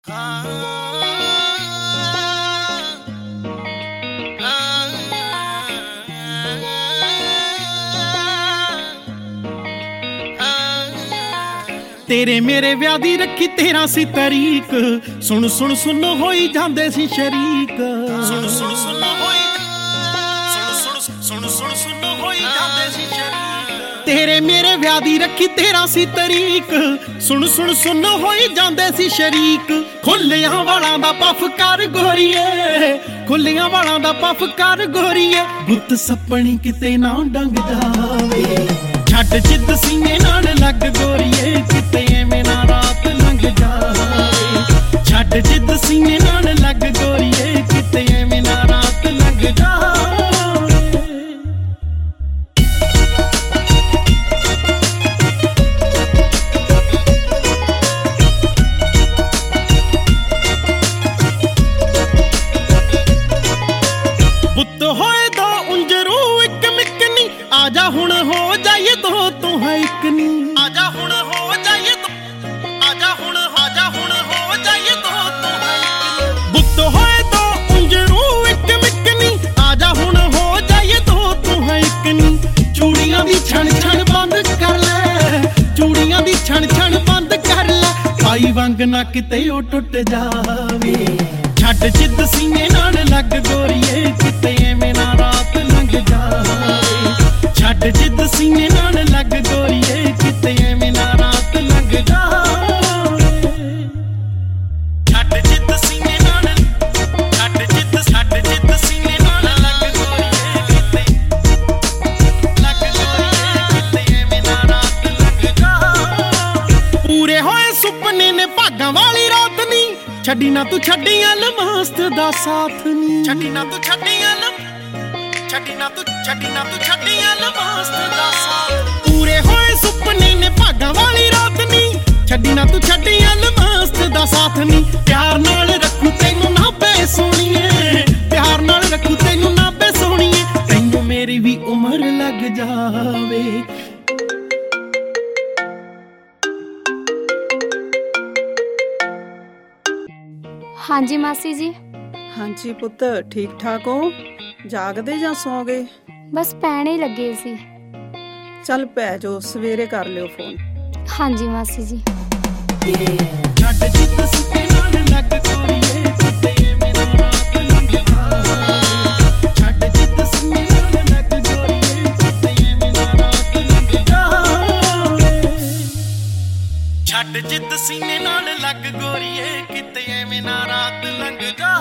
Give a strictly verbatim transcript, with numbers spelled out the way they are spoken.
तेरे मेरे विआह दी रखी तेरह सी तरीक, सुन सुन सुन होई जांदे सी शरीक। सुन सुन सुन होई सुन सुन सुन सुन सुन होई जांदे सी शरीक। तेरे मेरे विआह दी रखी तेरह सी तरीक, सुन सुन सुन होई जांदे सी शरीक। खुल्लियां वालां दा पफ कर गोरीए, खुल्लियां वालां दा पफ कर गोरीए। गुੱਤ सपनी किते ना डंग जावे, छट जिद सीने नाल लग गोरीए। किते एवें ना रात लंघ जावे, छट जिद सीने नाल लग गोरीए। किते एवें ना रात लंघ जावे। बुत होए दो उंजरू इक मिकनी, आजा हुण हो जाइए दो तू है इक नी। आजा हुण हो जाइए दो, आजा हुण आजा हुण हो जाइए दो तू है इक नी। बुत होए दो उंजरू इक मिकनी, आजा हुण हो जाइए दो तू है इक नी। चूड़ियां दी छण छण बंद कर ले, चूड़ियां दी छण छण बंद कर ले। पाई वंग ना किते ओ टुट जावे, छट जिद सीने नाल लग गोरीए। किते एवें ना रात लंघ जावे, छट जिद सीने नाल लग गोरीए। किते एवें ना रात लंघ जावे। छट जिद सीने नाल, छट जिद छट जिद सीने नाल लग गोरीए। किते लग गोरीए। किते एवें ना रात लंघ जावे। पूरे होए सुपने ने भागां वाली रात नी, छड्डी ना तू छड्डी अलमास्त दा साथ नी। छड्डी ना तू छड्डी अलम छड्डी ना तू छड्डी ना तू छड्डी अलमास्त दा साथ। पूरे होए सुपने ने भागां वाली रात नी, छड्डी ना तू छड्डी अलमास्त दा साथ नी। प्यार नाल रखू तैनू नाभे सोहणीए, प्यार नाल रखू तैनू नाभे सोहणीए। तैनू मेरी भी उम्र लग जावे। हाँ जी मासी जी। हाँ जी पुत्त, ठीक ठाक हो? जागदे जां सौ गए? बस पैणे ही लगे सी। चल पै जाओ, सवेरे कर लियो फोन। हाँ जी मासी जी। छट जिद सीने नाल लग गोरीए। किते एवें ना रात लंघ जा।